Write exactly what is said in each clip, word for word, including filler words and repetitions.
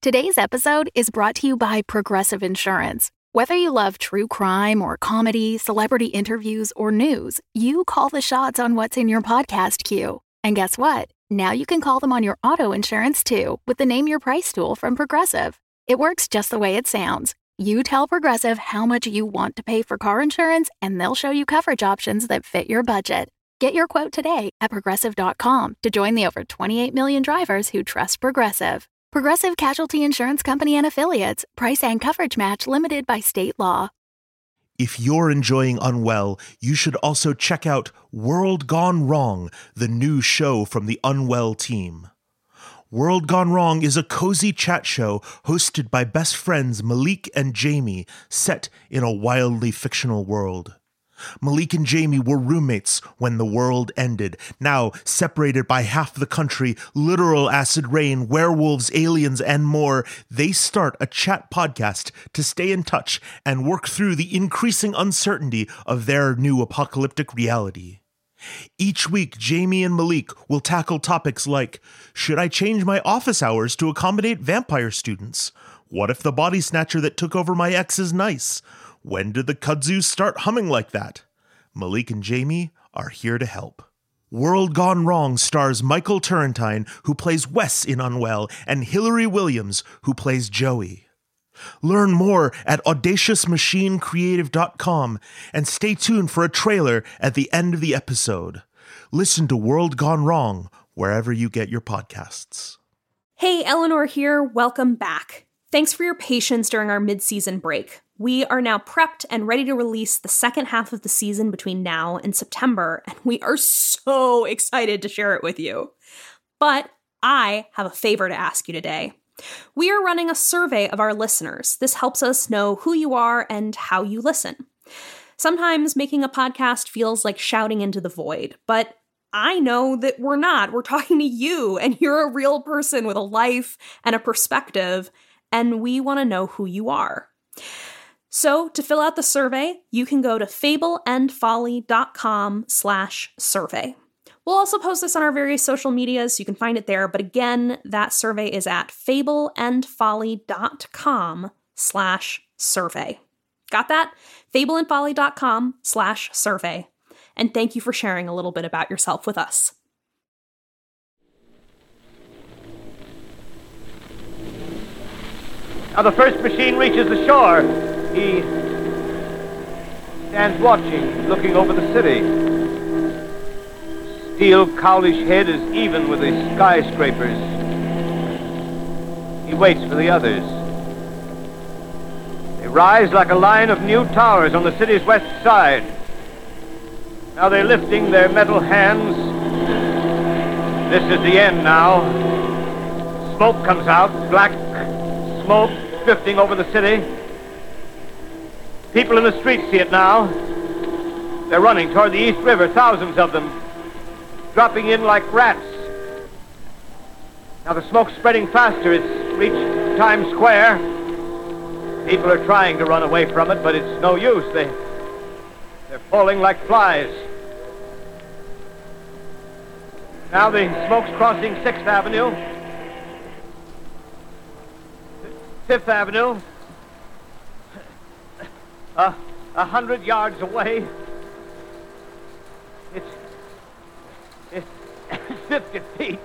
Today's episode is brought to you by Progressive Insurance. Whether you love true crime or comedy, celebrity interviews, or news, you call the shots on what's in your podcast queue. And guess what? Now you can call them on your auto insurance too with the Name Your Price tool from Progressive. It works just the way it sounds. You tell Progressive how much you want to pay for car insurance, and they'll show you coverage options that fit your budget. Get your quote today at progressive dot com to join the over twenty-eight million drivers who trust Progressive. Progressive Casualty Insurance Company and Affiliates. Price and coverage match limited by state law. If you're enjoying Unwell, you should also check out World Gone Wrong, the new show from the Unwell team. World Gone Wrong is a cozy chat show hosted by best friends Malik and Jamie, set in a wildly fictional world. Malik and Jamie were roommates when the world ended. Now, separated by half the country, literal acid rain, werewolves, aliens, and more, they start a chat podcast to stay in touch and work through the increasing uncertainty of their new apocalyptic reality. Each week, Jamie and Malik will tackle topics like, should I change my office hours to accommodate vampire students? What if the body snatcher that took over my ex is nice? When did the kudzu start humming like that? Malik and Jamie are here to help. World Gone Wrong stars Michael Turrentine, who plays Wes in Unwell, and Hillary Williams, who plays Joey. Learn more at audacious machine creative dot com and stay tuned for a trailer at the end of the episode. Listen to World Gone Wrong wherever you get your podcasts. Hey, Eleanor here. Welcome back. Thanks for your patience during our mid-season break. We are now prepped and ready to release the second half of the season between now and September, and we are so excited to share it with you. But I have a favor to ask you today. We are running a survey of our listeners. This helps us know who you are and how you listen. Sometimes making a podcast feels like shouting into the void, but I know that we're not. We're talking to you, and you're a real person with a life and a perspective, and we want to know who you are. So to fill out the survey, you can go to fableandfolly.com slash survey. We'll also post this on our various social medias, so you can find it there. But again, that survey is at fableandfolly.com slash survey. Got that? fableandfolly.com slash survey. And thank you for sharing a little bit about yourself with us. Now the first machine reaches the shore. He stands watching, looking over the city. Steel cowlish head is even with the skyscrapers. He waits for the others. They rise like a line of new towers on the city's west side. Now they're lifting their metal hands. This is the end now. Smoke comes out, black smoke drifting over the city. People in the streets see it now. They're running toward the East River, thousands of them, dropping in like rats. Now the smoke's spreading faster. It's reached Times Square. People are trying to run away from it, but it's no use. They, they're falling like flies. Now the smoke's crossing sixth Avenue. fifth Avenue. Uh, a hundred yards away. It's... It's fifty feet.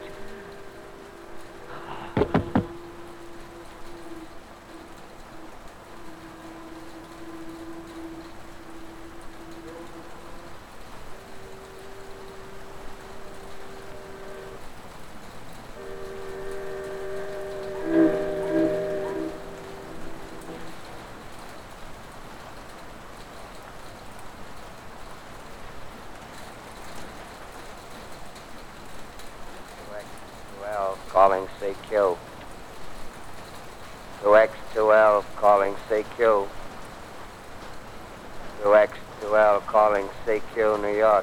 Calling C Q. two X two L calling C Q. two X two L calling C Q, New York.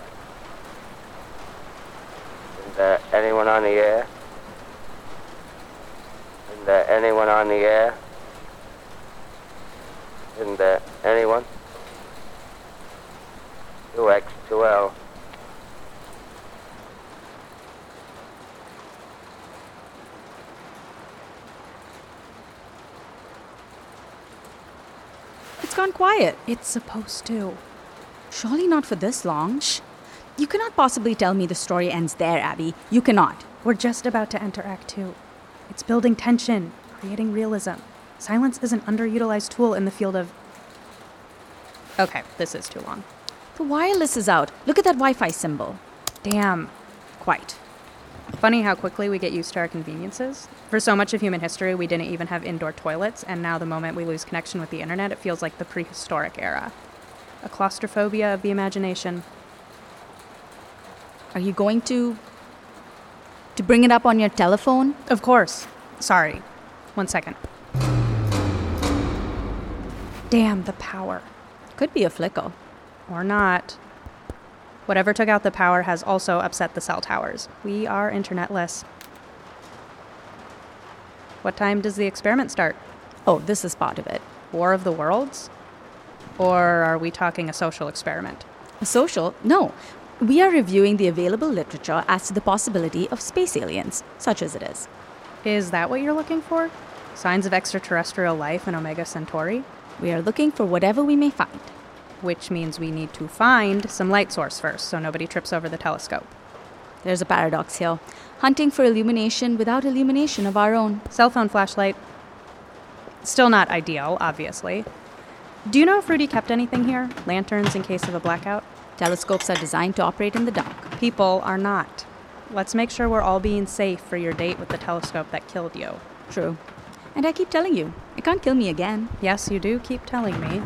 Is there anyone on the air? Is there anyone on the air? Isn't there anyone? two X two L. It's gone quiet. It's supposed to. Surely not for this long. Shh. You cannot possibly tell me the story ends there, Abby. You cannot. We're just about to enter Act Two. It's building tension, creating realism. Silence is an underutilized tool in the field of... Okay, this is too long. The wireless is out. Look at that Wi-Fi symbol. Damn. Quite. Funny how quickly we get used to our conveniences. For so much of human history, we didn't even have indoor toilets, and now the moment we lose connection with the internet, it feels like the prehistoric era. A claustrophobia of the imagination. Are you going to... to bring it up on your telephone? Of course. Sorry. One second. Damn, the power. Could be a flicker. Or not. Whatever took out the power has also upset the cell towers. We are internetless. What time does the experiment start? Oh, this is part of it. War of the Worlds? Or are we talking a social experiment? A social? No. We are reviewing the available literature as to the possibility of space aliens, such as it is. Is that what you're looking for? Signs of extraterrestrial life in Omega Centauri? We are looking for whatever we may find. Which means we need to find some light source first, so nobody trips over the telescope. There's a paradox here. Hunting for illumination without illumination of our own. Cell phone flashlight. Still not ideal, obviously. Do you know if Rudy kept anything here? Lanterns in case of a blackout? Telescopes are designed to operate in the dark. People are not. Let's make sure we're all being safe for your date with the telescope that killed you. True. And I keep telling you, it can't kill me again. Yes, you do keep telling me.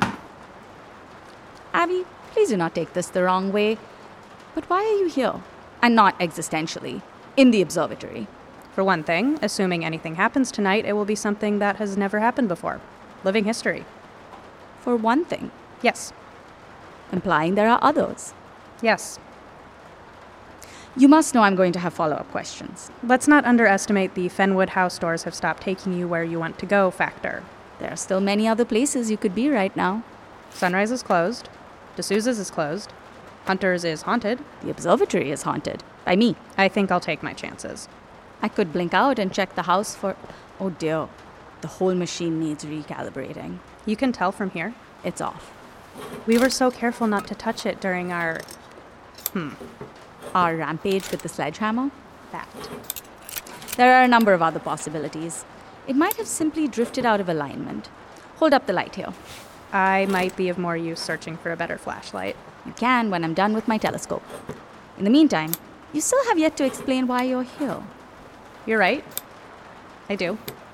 Abby, please do not take this the wrong way. But why are you here? And not existentially. In the observatory. For one thing, assuming anything happens tonight, it will be something that has never happened before. Living history. For one thing. Yes. Implying there are others. Yes. You must know I'm going to have follow-up questions. Let's not underestimate the Fenwood House doors have stopped taking you where you want to go factor. There are still many other places you could be right now. Sunrise is closed. D'Souza's is closed. Hunter's is haunted. The observatory is haunted. By me. I think I'll take my chances. I could blink out and check the house for... Oh dear. The whole machine needs recalibrating. You can tell from here. It's off. We were so careful not to touch it during our... Hmm. Our rampage with the sledgehammer? That. There are a number of other possibilities. It might have simply drifted out of alignment. Hold up the light here. I might be of more use searching for a better flashlight. You can when I'm done with my telescope. In the meantime, you still have yet to explain why you're here. You're right. I do.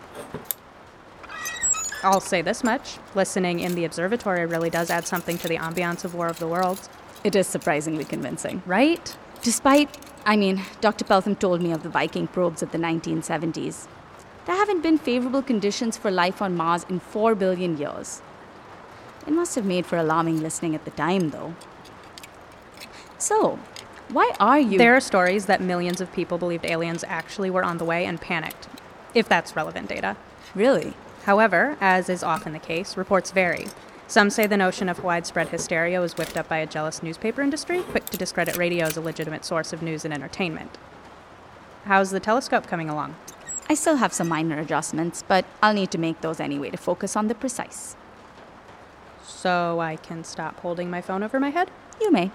I'll say this much. Listening in the observatory really does add something to the ambiance of War of the Worlds. It is surprisingly convincing. Right? Despite, I mean, Doctor Peltham told me of the Viking probes of the nineteen seventies. There haven't been favorable conditions for life on Mars in four billion years. It must have made for alarming listening at the time, though. So, why are you... There are stories that millions of people believed aliens actually were on the way and panicked, if that's relevant data. Really? However, as is often the case, reports vary. Some say the notion of widespread hysteria was whipped up by a jealous newspaper industry, quick to discredit radio as a legitimate source of news and entertainment. How's the telescope coming along? I still have some minor adjustments, but I'll need to make those anyway to focus on the precise. So I can stop holding my phone over my head? You may.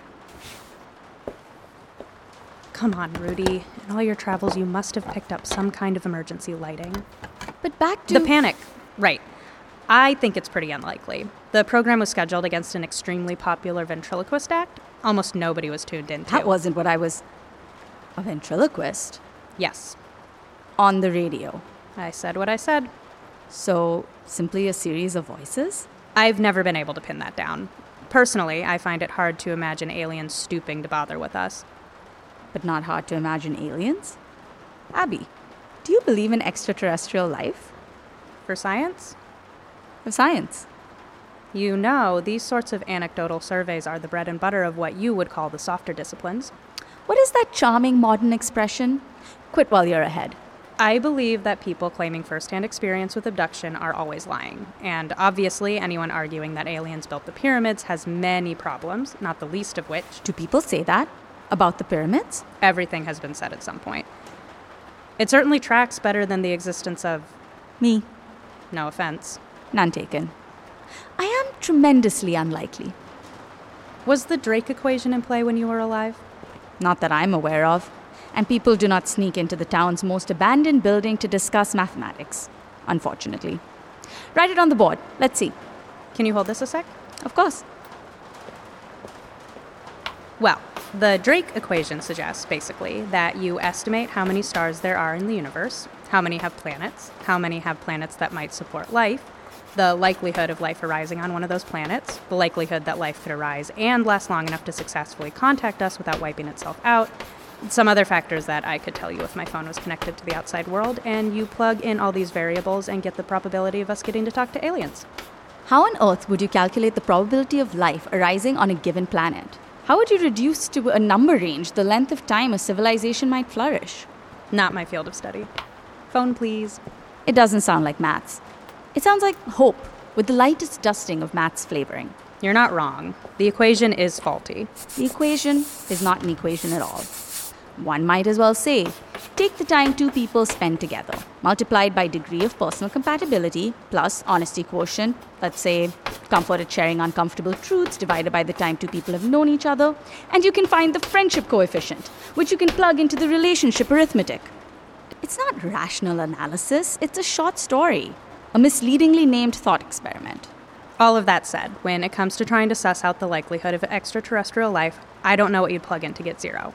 Come on, Rudy. In all your travels, you must have picked up some kind of emergency lighting. But back to... The panic. Right. I think it's pretty unlikely. The program was scheduled against an extremely popular ventriloquist act. Almost nobody was tuned into. That wasn't what I was... A ventriloquist? Yes. On the radio. I said what I said. So, simply a series of voices? I've never been able to pin that down. Personally, I find it hard to imagine aliens stooping to bother with us. But not hard to imagine aliens? Abby, do you believe in extraterrestrial life? For science? For science. You know, these sorts of anecdotal surveys are the bread and butter of what you would call the softer disciplines. What is that charming modern expression? Quit while you're ahead. I believe that people claiming first-hand experience with abduction are always lying. And obviously, anyone arguing that aliens built the pyramids has many problems, not the least of which... Do people say that? About the pyramids? Everything has been said at some point. It certainly tracks better than the existence of... Me. No offense. None taken. I am tremendously unlikely. Was the Drake equation in play when you were alive? Not that I'm aware of. And people do not sneak into the town's most abandoned building to discuss mathematics, unfortunately. Write it on the board. Let's see. Can you hold this a sec? Of course. Well, the Drake equation suggests, basically, that you estimate how many stars there are in the universe, how many have planets, how many have planets that might support life, the likelihood of life arising on one of those planets, the likelihood that life could arise and last long enough to successfully contact us without wiping itself out, some other factors that I could tell you if my phone was connected to the outside world, and you plug in all these variables and get the probability of us getting to talk to aliens. How on earth would you calculate the probability of life arising on a given planet? How would you reduce to a number range the length of time a civilization might flourish? Not my field of study. Phone, please. It doesn't sound like maths. It sounds like hope, with the lightest dusting of maths flavoring. You're not wrong. The equation is faulty. The equation is not an equation at all. One might as well say, take the time two people spend together, multiplied by degree of personal compatibility, plus honesty quotient, let's say comfort at sharing uncomfortable truths divided by the time two people have known each other, and you can find the friendship coefficient, which you can plug into the relationship arithmetic. It's not rational analysis, it's a short story, a misleadingly named thought experiment. All of that said, when it comes to trying to suss out the likelihood of extraterrestrial life, I don't know what you'd plug in to get zero.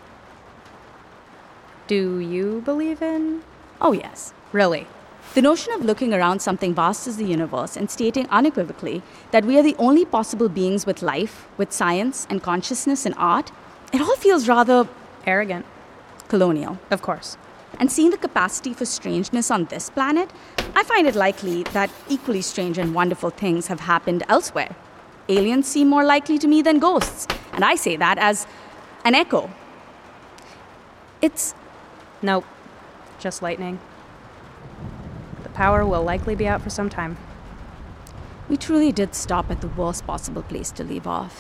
Do you believe in? Oh, yes. Really? The notion of looking around something vast as the universe and stating unequivocally that we are the only possible beings with life, with science and consciousness and art, it all feels rather arrogant. Colonial. Of course. And seeing the capacity for strangeness on this planet, I find it likely that equally strange and wonderful things have happened elsewhere. Aliens seem more likely to me than ghosts, and I say that as an echo. It's... Nope. Just lightning. The power will likely be out for some time. We truly did stop at the worst possible place to leave off.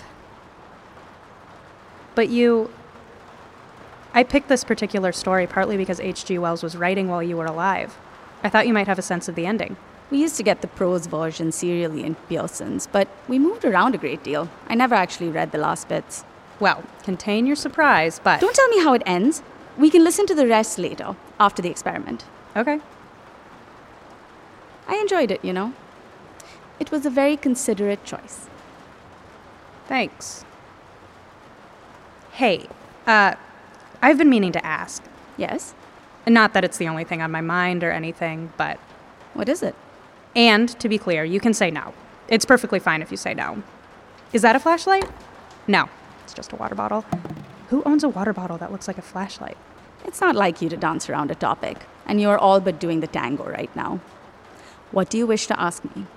But you... I picked this particular story partly because H G Wells was writing while you were alive. I thought you might have a sense of the ending. We used to get the prose version serially in Pearson's, but we moved around a great deal. I never actually read the last bits. Well, contain your surprise, but... Don't tell me how it ends. We can listen to the rest later, after the experiment. Okay. I enjoyed it, you know. It was a very considerate choice. Thanks. Hey, uh... I've been meaning to ask. Yes? Not that it's the only thing on my mind or anything, but... What is it? And, to be clear, you can say no. It's perfectly fine if you say no. Is that a flashlight? No, it's just a water bottle. Who owns a water bottle that looks like a flashlight? It's not like you to dance around a topic, and you're all but doing the tango right now. What do you wish to ask me?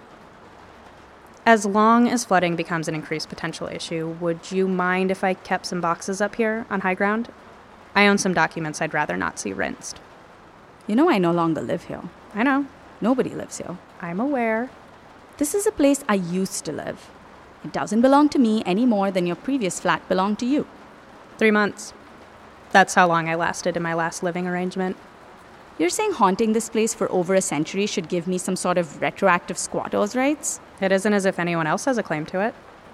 As long as flooding becomes an increased potential issue, would you mind if I kept some boxes up here on high ground? I own some documents I'd rather not see rinsed. You know I no longer live here. I know. Nobody lives here. I'm aware. This is a place I used to live. It doesn't belong to me any more than your previous flat belonged to you. Three months. That's how long I lasted in my last living arrangement. You're saying haunting this place for over a century should give me some sort of retroactive squatter's rights? It isn't as if anyone else has a claim to it.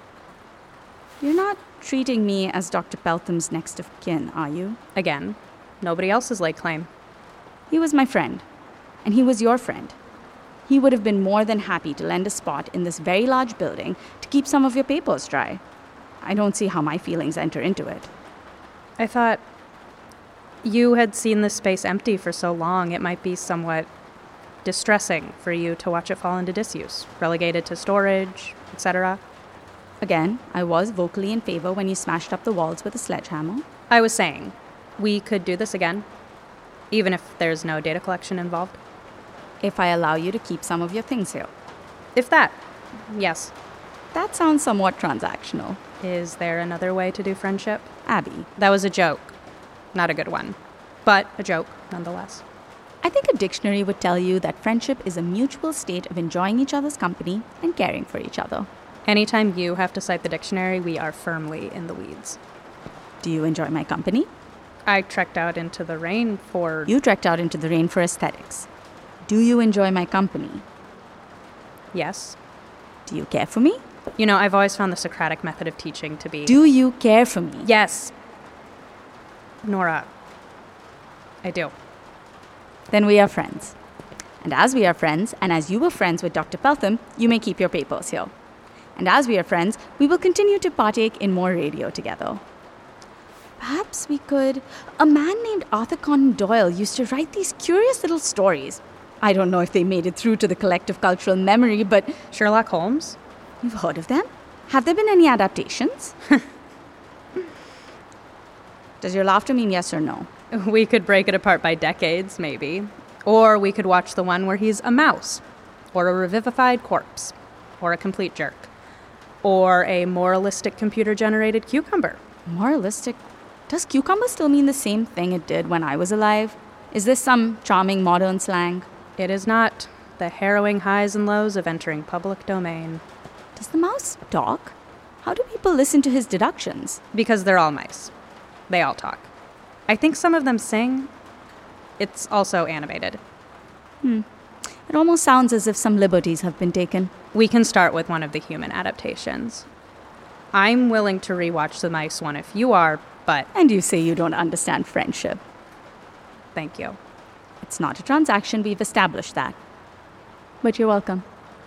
You're not treating me as Doctor Peltham's next of kin, are you? Again, nobody else has laid claim. He was my friend, and he was your friend. He would have been more than happy to lend a spot in this very large building to keep some of your papers dry. I don't see how my feelings enter into it. I thought you had seen this space empty for so long, it might be somewhat distressing for you to watch it fall into disuse, relegated to storage, et cetera. Again, I was vocally in favor when you smashed up the walls with a sledgehammer. I was saying, we could do this again, even if there's no data collection involved. If I allow you to keep some of your things here. If that, yes. That sounds somewhat transactional. Is there another way to do friendship? Abby. That was a joke. Not a good one, but a joke nonetheless. I think a dictionary would tell you that friendship is a mutual state of enjoying each other's company and caring for each other. Anytime you have to cite the dictionary, we are firmly in the weeds. Do you enjoy my company? I trekked out into the rain for... You trekked out into the rain for aesthetics. Do you enjoy my company? Yes. Do you care for me? You know, I've always found the Socratic method of teaching to be... Do you care for me? Yes. Nora, I do. Then we are friends. And as we are friends, and as you were friends with Doctor Peltham, you may keep your papers here. And as we are friends, we will continue to partake in more radio together. Perhaps we could... A man named Arthur Conan Doyle used to write these curious little stories. I don't know if they made it through to the collective cultural memory, but... Sherlock Holmes? You've heard of them? Have there been any adaptations? Does your laughter mean yes or no? We could break it apart by decades, maybe. Or we could watch the one where he's a mouse, or a revivified corpse, or a complete jerk, or a moralistic computer-generated cucumber. Moralistic? Does cucumber still mean the same thing it did when I was alive? Is this some charming modern slang? It is not. The harrowing highs and lows of entering public domain. Does the mouse talk? How do people listen to his deductions? Because they're all mice. They all talk. I think some of them sing. It's also animated. Hmm. It almost sounds as if some liberties have been taken. We can start with one of the human adaptations. I'm willing to rewatch the mice one if you are, but... And you say you don't understand friendship. Thank you. It's not a transaction, we've established that. But you're welcome.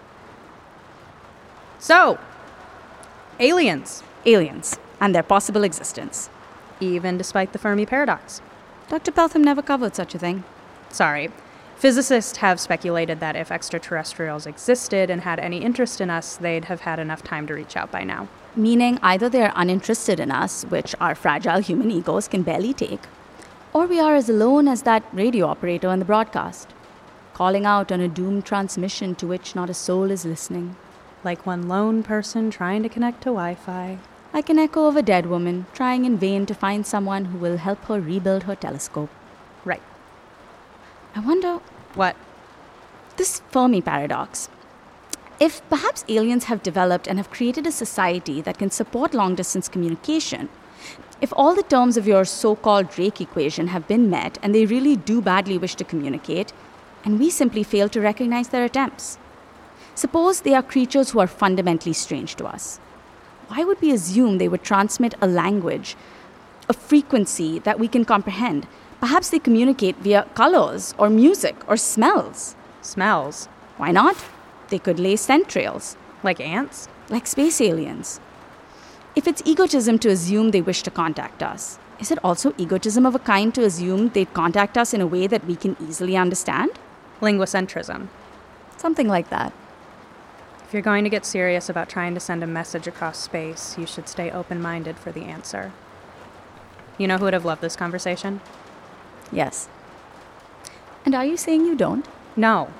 So, aliens. Aliens, and their possible existence. Even despite the Fermi paradox. Doctor Peltham never covered such a thing. Sorry. Physicists have speculated that if extraterrestrials existed and had any interest in us, they'd have had enough time to reach out by now. Meaning either they're uninterested in us, which our fragile human egos can barely take, or we are as alone as that radio operator in the broadcast, calling out on a doomed transmission to which not a soul is listening. Like one lone person trying to connect to Wi-Fi. Like an echo of a dead woman trying in vain to find someone who will help her rebuild her telescope. Right. I wonder... What? This Fermi paradox. If perhaps aliens have developed and have created a society that can support long-distance communication, if all the terms of your so-called Drake equation have been met and they really do badly wish to communicate, and we simply fail to recognize their attempts. Suppose they are creatures who are fundamentally strange to us. Why would we assume they would transmit a language, a frequency that we can comprehend? Perhaps they communicate via colors or music or smells. Smells? Why not? They could lay scent trails. Like ants? Like space aliens. If it's egotism to assume they wish to contact us, is it also egotism of a kind to assume they'd contact us in a way that we can easily understand? Linguocentrism. Something like that. If you're going to get serious about trying to send a message across space, you should stay open-minded for the answer. You know who would have loved this conversation? Yes. And are you saying you don't? No.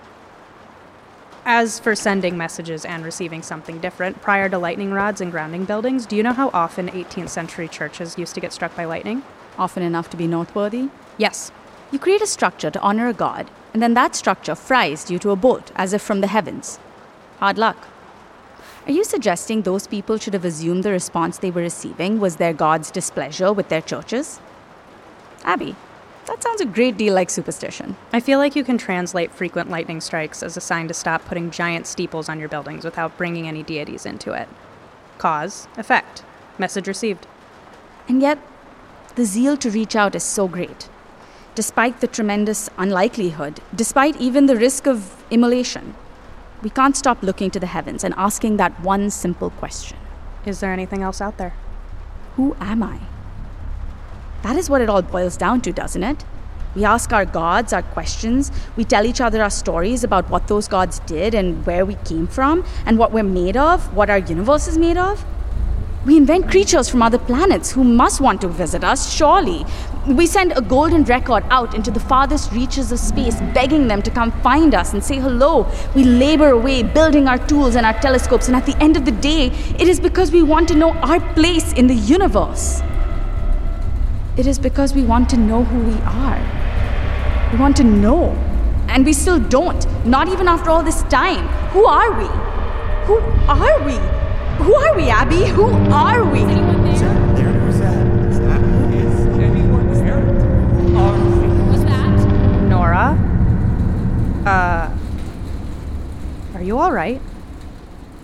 As for sending messages and receiving something different, prior to lightning rods and grounding buildings, do you know how often eighteenth century churches used to get struck by lightning? Often enough to be noteworthy? Yes. You create a structure to honor a god, and then that structure fries due to a bolt, as if from the heavens. Hard luck. Are you suggesting those people should have assumed the response they were receiving was their god's displeasure with their churches? Abby, that sounds a great deal like superstition. I feel like you can translate frequent lightning strikes as a sign to stop putting giant steeples on your buildings without bringing any deities into it. Cause, effect, message received. And yet, the zeal to reach out is so great. Despite the tremendous unlikelihood, despite even the risk of immolation, we can't stop looking to the heavens and asking that one simple question. Is there anything else out there? Who am I? That is what it all boils down to, doesn't it? We ask our gods our questions. We tell each other our stories about what those gods did and where we came from and what we're made of, what our universe is made of. We invent creatures from other planets who must want to visit us, surely. We send a golden record out into the farthest reaches of space, begging them to come find us and say hello. We labor away, building our tools and our telescopes, and at the end of the day, it is because we want to know our place in the universe. It is because we want to know who we are. We want to know. And we still don't, not even after all this time. Who are we? Who are we? Who are we, Abby? Who are we? Is anyone there? Who's that? Is that? Is anyone there? Who's that? Nora? Uh, are you all right?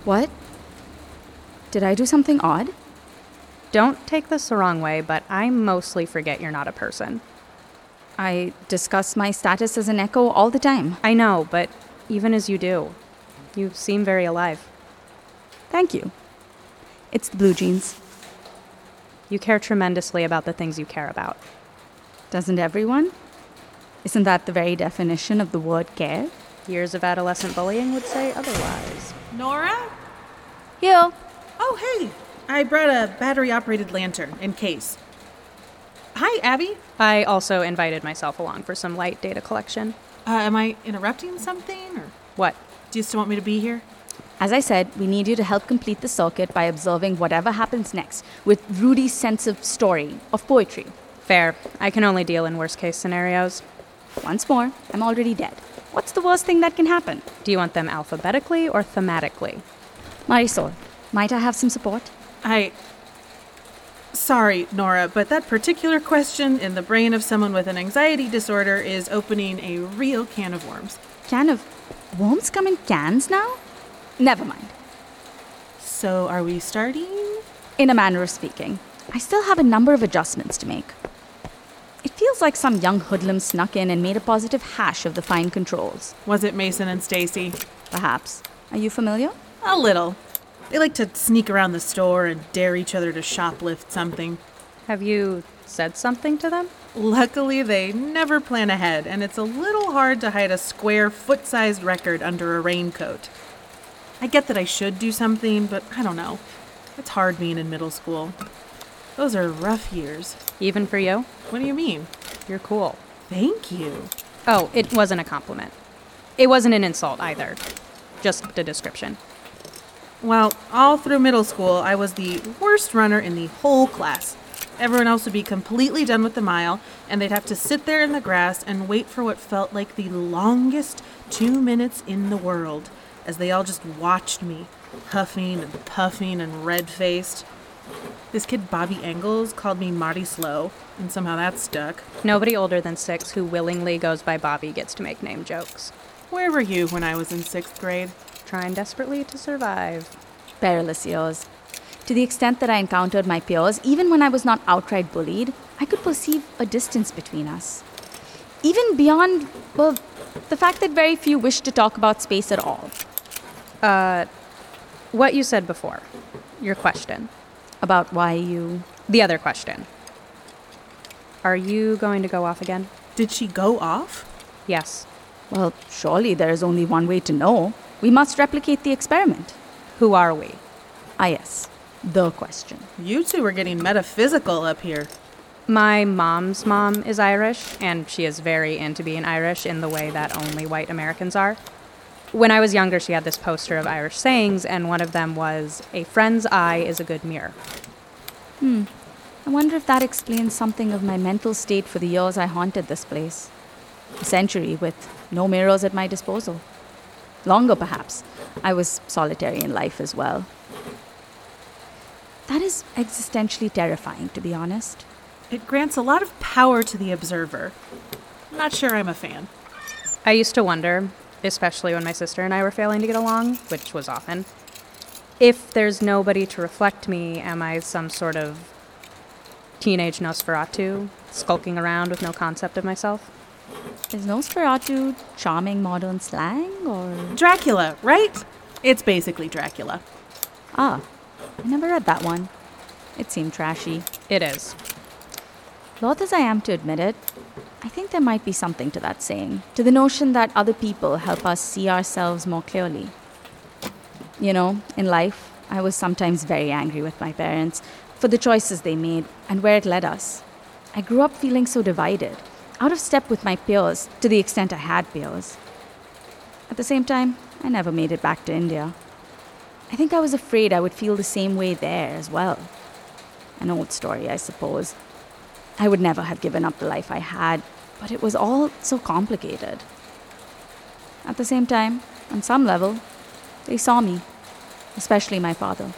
What? Did I do something odd? Don't take this the wrong way, but I mostly forget you're not a person. I discuss my status as an echo all the time. I know, but even as you do, you seem very alive. Thank you. It's the blue jeans. You care tremendously about the things you care about. Doesn't everyone? Isn't that the very definition of the word care? Years of adolescent bullying would say otherwise. Nora? Here. Oh, hey. I brought a battery-operated lantern in case. Hi, Abby. I also invited myself along for some light data collection. Uh, am I interrupting something, or What? do you still want me to be here? As I said, we need you to help complete the circuit by observing whatever happens next with Rudy's sense of story, of poetry. Fair. I can only deal in worst-case scenarios. Once more, I'm already dead. What's the worst thing that can happen? Do you want them alphabetically or thematically? Marisol, might I have some support? I... Sorry, Nora, but that particular question in the brain of someone with an anxiety disorder is opening a real can of worms. Can of... Worms come in cans now? Never mind. So, are we starting? In a manner of speaking, I still have a number of adjustments to make. It feels like some young hoodlum snuck in and made a positive hash of the fine controls. Was it Mason and Stacy? Perhaps. Are you familiar? A little. They like to sneak around the store and dare each other to shoplift something. Have you said something to them? Luckily, they never plan ahead, and it's a little hard to hide a square, foot-sized record under a raincoat. I get that I should do something, but I don't know. It's hard being in middle school. Those are rough years. Even for you? What do you mean? You're cool. Thank you. Oh, it wasn't a compliment. It wasn't an insult either. Just a description. Well, all through middle school, I was the worst runner in the whole class. Everyone else would be completely done with the mile, and they'd have to sit there in the grass and wait for what felt like the longest two minutes in the world, as they all just watched me, huffing and puffing and red-faced. This kid Bobby Engels called me Marty Slow, and somehow that stuck. Nobody older than six who willingly goes by Bobby gets to make name jokes. Where were you when I was in sixth grade? Trying desperately to survive. Perilous years. To the extent that I encountered my peers, even when I was not outright bullied, I could perceive a distance between us. Even beyond, well, the fact that very few wished to talk about space at all. Uh, what you said before. Your question. About why you... The other question. Are you going to go off again? Did she go off? Yes. Well, surely there is only one way to know. We must replicate the experiment. Who are we? Ah, yes. The question. You two are getting metaphysical up here. My mom's mom is Irish, and she is very into being Irish in the way that only white Americans are. When I was younger, she had this poster of Irish sayings, and one of them was, "A friend's eye is a good mirror." Hmm. I wonder if that explains something of my mental state for the years I haunted this place. A century with no mirrors at my disposal. Longer, perhaps. I was solitary in life as well. That is existentially terrifying, to be honest. It grants a lot of power to the observer. Not sure I'm a fan. I used to wonder, especially when my sister and I were failing to get along, which was often, if there's nobody to reflect me, am I some sort of teenage Nosferatu, skulking around with no concept of myself? Is Nosferatu charming modern slang, or...? Dracula, right? It's basically Dracula. Ah, I never read that one. It seemed trashy. It is. Loath as I am to admit it, I think there might be something to that saying, to the notion that other people help us see ourselves more clearly. You know, in life, I was sometimes very angry with my parents for the choices they made and where it led us. I grew up feeling so divided, out of step with my peers, to the extent I had peers. At the same time, I never made it back to India. I think I was afraid I would feel the same way there as well. An old story, I suppose. I would never have given up the life I had, but it was all so complicated. At the same time, on some level, they saw me, especially my father.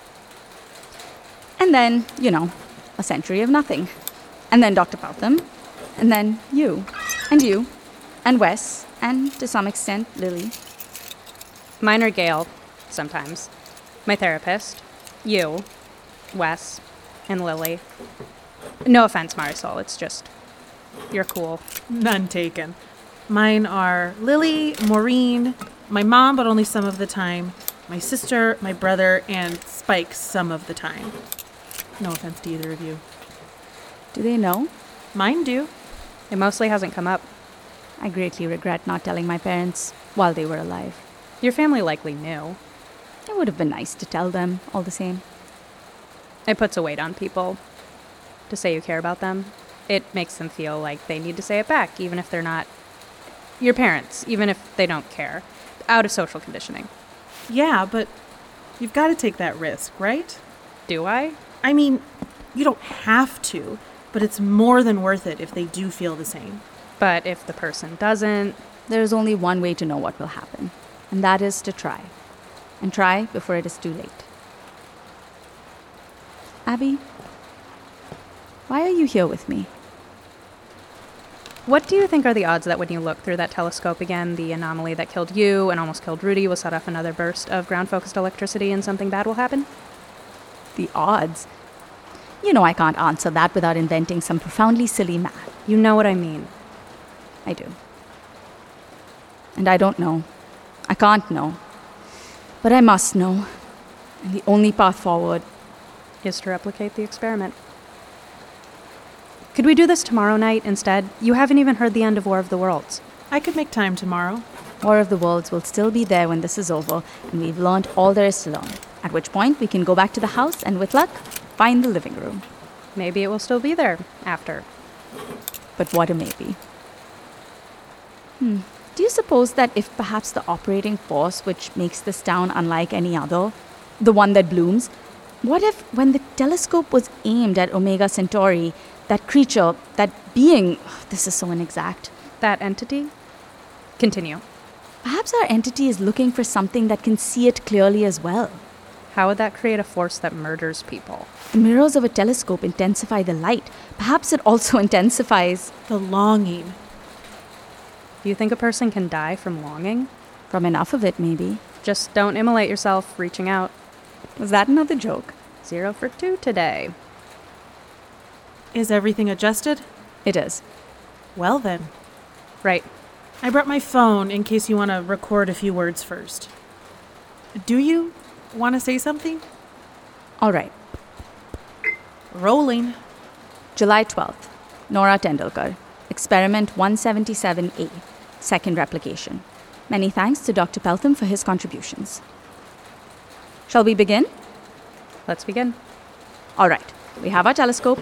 And then, you know, a century of nothing. And then Doctor Peltham, and then you, and you, and Wes, and to some extent, Lily. Mine are Gale, sometimes. My therapist, you, Wes, and Lily. No offense, Marisol, it's just, you're cool. None taken. Mine are Lily, Maureen, my mom, but only some of the time, my sister, my brother, and Spike some of the time. No offense to either of you. Do they know? Mine do. It mostly hasn't come up. I greatly regret not telling my parents while they were alive. Your family likely knew. It would have been nice to tell them, all the same. It puts a weight on people to say you care about them. It makes them feel like they need to say it back, even if they're not your parents, even if they don't care. Out of social conditioning. Yeah, but you've got to take that risk, right? Do I? I mean, you don't have to, but it's more than worth it if they do feel the same. But if the person doesn't... There's only one way to know what will happen, and that is to try. And try before it is too late. Abby, why are you here with me? What do you think are the odds that when you look through that telescope again, the anomaly that killed you and almost killed Rudy will set off another burst of ground-focused electricity and something bad will happen? The odds? You know I can't answer that without inventing some profoundly silly math. You know what I mean. I do. And I don't know. I can't know. But I must know. And the only path forward is to replicate the experiment. Could we do this tomorrow night instead? You haven't even heard the end of War of the Worlds. I could make time tomorrow. War of the Worlds will still be there when this is over, and we've learned all there is to learn. At which point, we can go back to the house and, with luck, find the living room. Maybe it will still be there after. But what a maybe. Hmm. Do you suppose that if perhaps the operating force which makes this town unlike any other, the one that blooms, what if when the telescope was aimed at Omega Centauri, that creature, that being, this is so inexact. That entity? Continue. Perhaps our entity is looking for something that can see it clearly as well. How would that create a force that murders people? The mirrors of a telescope intensify the light. Perhaps it also intensifies the longing. Do you think a person can die from longing? From enough of it, maybe. Just don't immolate yourself reaching out. Was that another joke? Zero for two today. Is everything adjusted? It is. Well then. Right. I brought my phone in case you want to record a few words first. Do you want to say something? All right. Rolling. July twelfth. Nora Tendulkar. Experiment one seventy-seven A. Second replication. Many thanks to Doctor Peltham for his contributions. Shall we begin? Let's begin. All right. We have our telescope.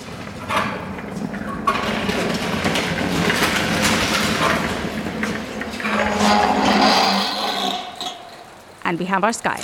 And we have our sky.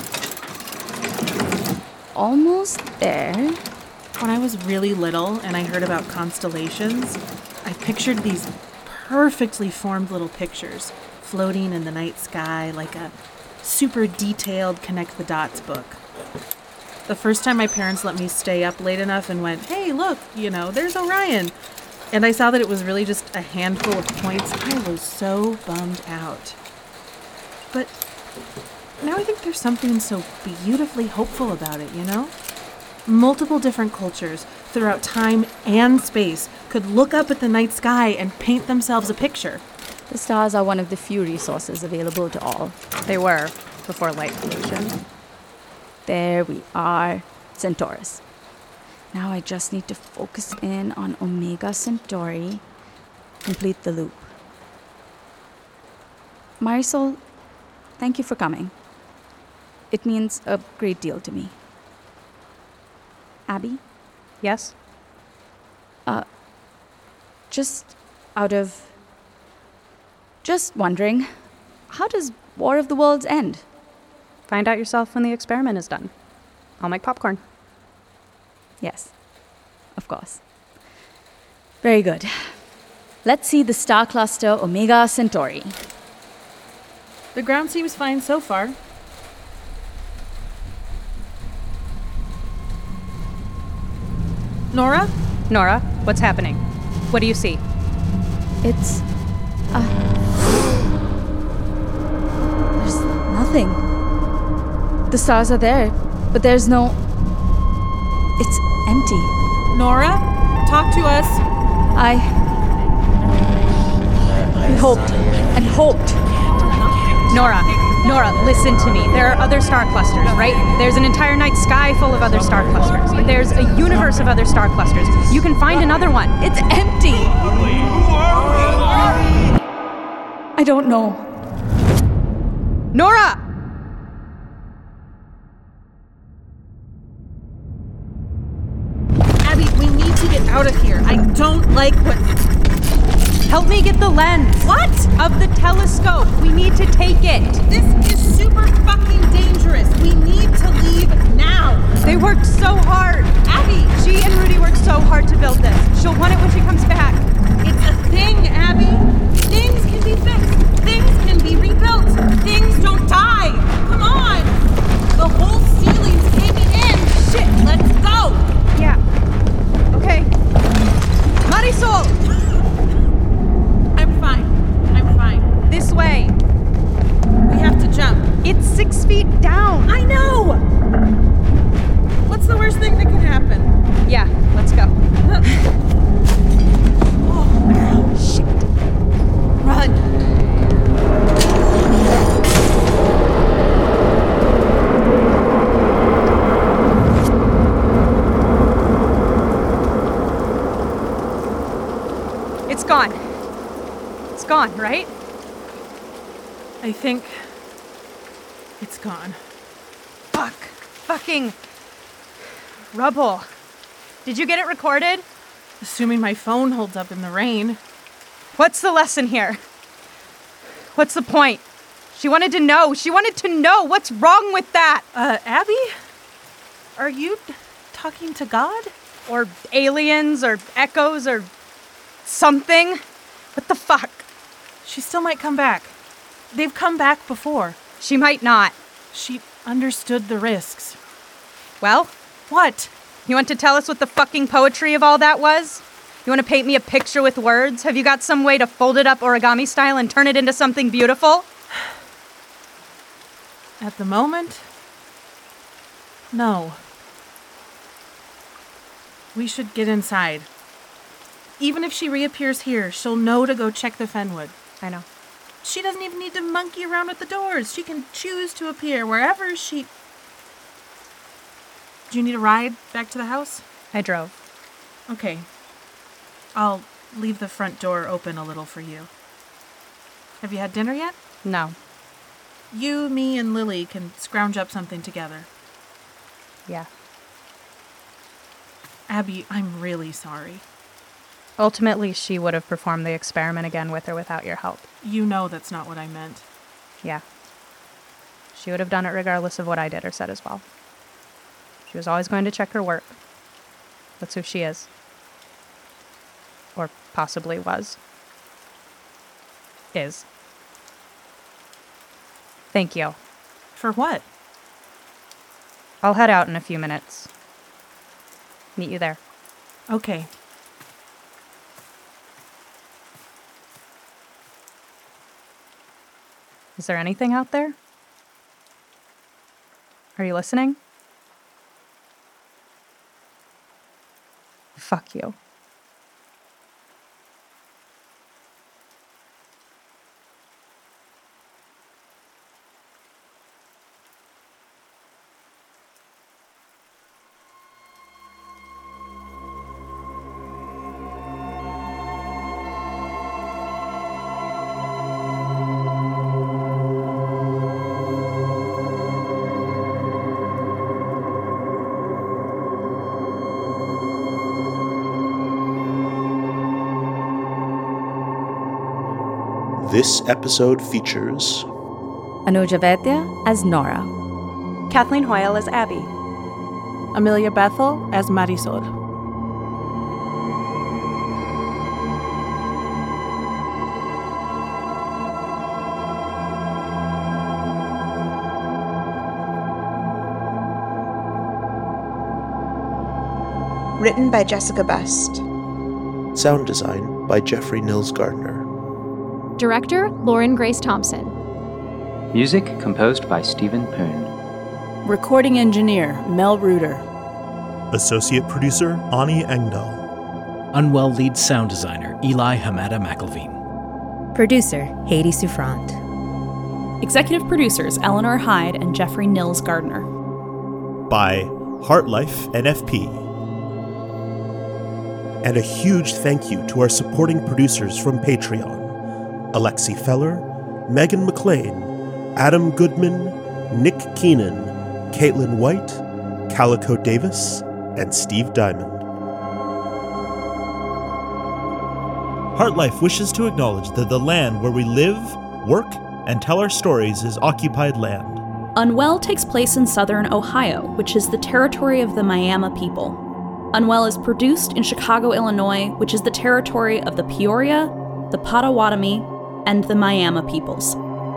Almost there. When I was really little and I heard about constellations, I pictured these perfectly formed little pictures floating in the night sky like a super detailed Connect the Dots book. The first time my parents let me stay up late enough and went, hey, look, you know, there's Orion. And I saw that it was really just a handful of points. I was so bummed out. But now I think there's something so beautifully hopeful about it, you know? Multiple different cultures throughout time and space could look up at the night sky and paint themselves a picture. The stars are one of the few resources available to all. They were, before light pollution. There we are, Centaurus. Now I just need to focus in on Omega Centauri, complete the loop. Marisol, thank you for coming. It means a great deal to me. Abby? Yes? Uh, just out of... Just wondering, how does War of the Worlds end? Find out yourself when the experiment is done. I'll make popcorn. Yes, of course. Very good. Let's see the star cluster Omega Centauri. The ground seems fine so far. Nora? Nora, what's happening? What do you see? It's... Uh, there's nothing. The stars are there, but there's no... It's empty. Nora, talk to us. I... I hoped and hoped. Nora, Nora, listen to me. There are other star clusters, right? There's an entire night sky full of other star clusters. There's a universe of other star clusters. You can find another one. It's empty. I don't know. Nora! Abby, we need to get out of here. I don't like what... Help me get the lens. What? Of the telescope. We need to take it. This is super fucking dangerous. We need to leave now. They worked so hard. Abby! She and Rudy worked so hard to build this. She'll want it when she comes back. It's a thing, Abby. Things can be fixed. Things can be rebuilt. Things don't die. Come on. The whole ceiling's caving in. Shit, let's go. Yeah. Okay. Marisol! I'm fine. I'm fine. This way. We have to jump. It's six feet down. I know. What's the worst thing that can happen? Yeah, let's go. Oh, shit. Run. It's gone. It's gone, right? I think it's gone. Fuck. Fucking rubble. Did you get it recorded? Assuming my phone holds up in the rain. What's the lesson here? What's the point? She wanted to know. She wanted to know. What's wrong with that? Uh, Abby? Are you talking to God? Or aliens, or echoes, or something? What the fuck? She still might come back. They've come back before. She might not. She understood the risks. Well? What? You want to tell us what the fucking poetry of all that was? You want to paint me a picture with words? Have you got some way to fold it up origami style and turn it into something beautiful? At the moment, no. We should get inside. Even if she reappears here, she'll know to go check the Fenwood. I know. She doesn't even need to monkey around with the doors. She can choose to appear wherever she... Do you need a ride back to the house? I drove. Okay. I'll leave the front door open a little for you. Have you had dinner yet? No. You, me, and Lily can scrounge up something together. Yeah. Abby, I'm really sorry. Ultimately, she would have performed the experiment again with or without your help. You know that's not what I meant. Yeah. She would have done it regardless of what I did or said as well. She was always going to check her work. That's who she is. Or possibly was. Is. Thank you. For what? I'll head out in a few minutes. Meet you there. Okay. Is there anything out there? Are you listening? Fuck you. This episode features Anuja Vaidya as Nora. Kathleen Hoyle as Abby. Amelia Bethel as Marisol. Written by Jessica Best. sound design by Jeffrey Nils Gardner. Director, Lauren Grace Thompson. Music composed by Stephen Poon. Recording engineer, Mel Reuter. Associate producer, Ani Engdahl. Unwell lead sound designer, Eli Hamada McElveen. Producer, Haiti Souffrant. Executive producers, Eleanor Hyde and Jeffrey Nils Gardner. By Heartlife N F P. And a huge thank you to our supporting producers from Patreon: Alexi Feller, Megan McLean, Adam Goodman, Nick Keenan, Caitlin White, Calico Davis, and Steve Diamond. Heartlife wishes to acknowledge that the land where we live, work, and tell our stories is occupied land. Unwell takes place in southern Ohio, which is the territory of the Miami people. Unwell is produced in Chicago, Illinois, which is the territory of the Peoria, the Potawatomi, and the Miami peoples.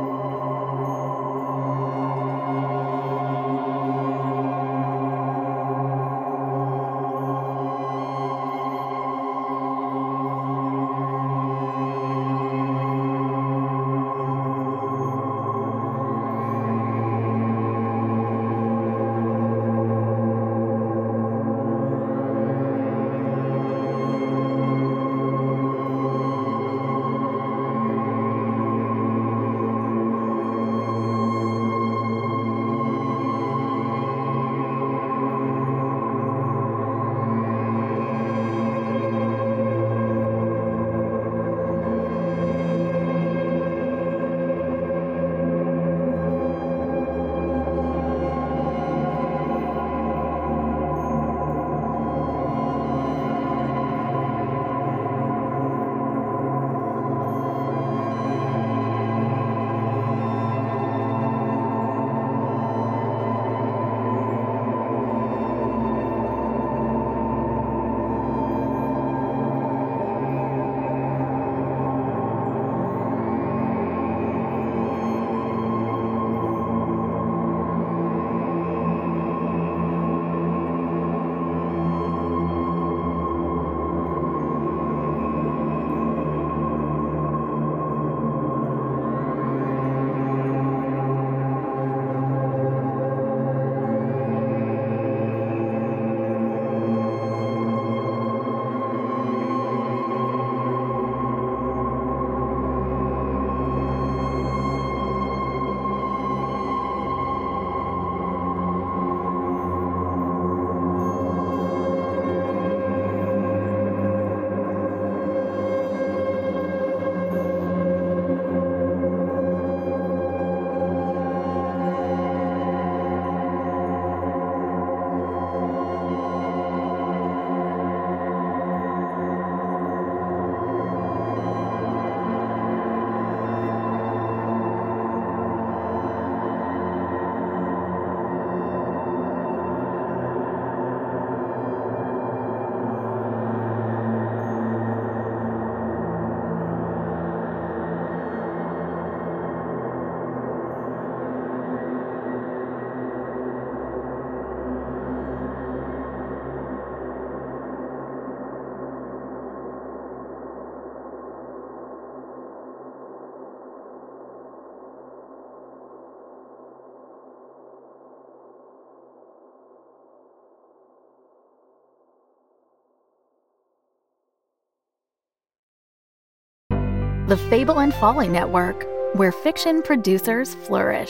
The Fable and Folly Network, where fiction producers flourish.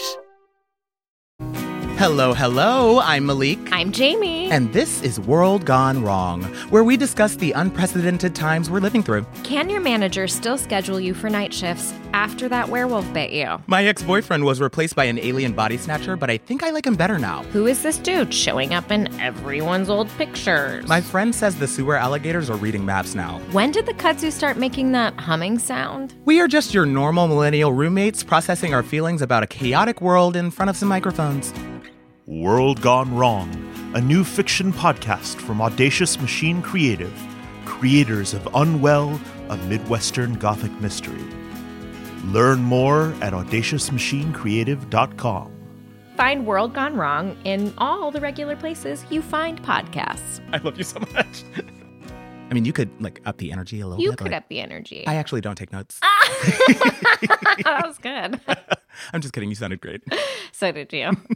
Hello, hello, I'm Malik. I'm Jamie. And this is World Gone Wrong, where we discuss the unprecedented times we're living through. Can your manager still schedule you for night shifts after that werewolf bit you? My ex-boyfriend was replaced by an alien body snatcher, but I think I like him better now. Who is this dude showing up in everyone's old pictures? My friend says the sewer alligators are reading maps now. When did the kudzu start making that humming sound? We are just your normal millennial roommates processing our feelings about a chaotic world in front of some microphones. World Gone Wrong, a new fiction podcast from Audacious Machine Creative, creators of Unwell, a Midwestern Gothic mystery. Learn more at audacious machine creative dot com. Find World Gone Wrong in all the regular places you find podcasts. I love you so much. I mean, you could, like, up the energy a little you bit. You could like, up the energy. I actually don't take notes. That was good. I'm just kidding. You sounded great. So did you.